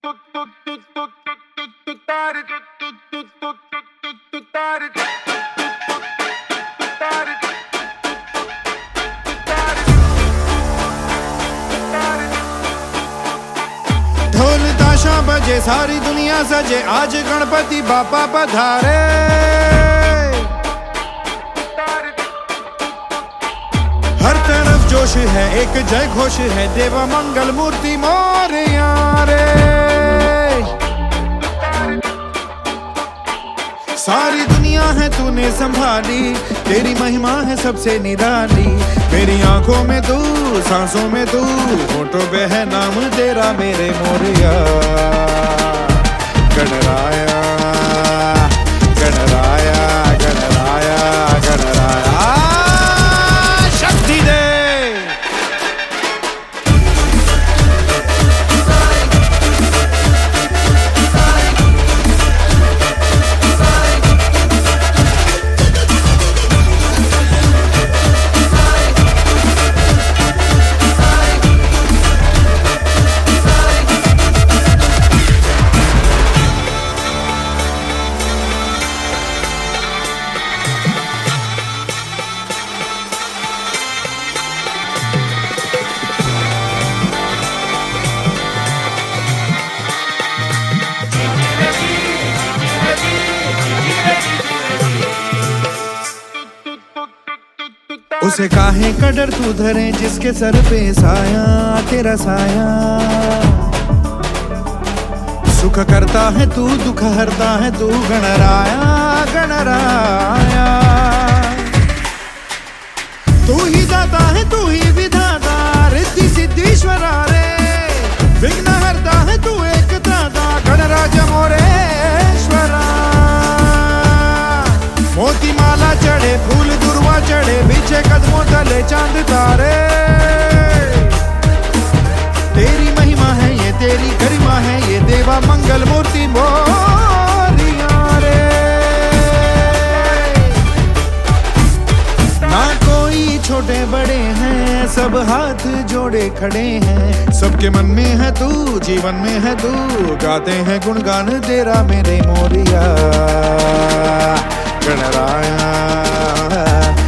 ढोल ताशा बजे सारी दुनिया सजे, आज गणपति बापा पधारे। हर तरफ जोश है, एक जय घोष है, देवा मंगल मूर्ति मोरया रे। सारी दुनिया है तूने संभाली, तेरी महिमा है सबसे निराली। मेरी आंखों में तू, सांसों में तू, होठों पे है नाम तेरा मेरे मोरया। गणराया गणराया गणराया गणराया, शक्ति दे। उसे काहे का डर तू धरे, जिसके सर पे साया तेरा साया। सुख करता है तू, दुख हरता है तू, गणराया गणराया। तू ही दाता है, तू ही विधाता, रिद्धि सिद्धीश्वरा रे। विघ्न हरता है तू एक दाता, गणराज मोरेश्वरा। मोती माला चढ़े, फूल दुर्वा चढ़े, पीछे कदमों तले चांद तारे। तेरी महिमा है ये, तेरी गरिमा है ये, देवा मंगल मूर्ति मोरया रे। ना कोई छोटे बड़े हैं, सब हाथ जोड़े खड़े हैं। सबके मन में है तू, जीवन में है तू, गाते हैं गुणगान तेरा मेरे मोरया। गणराया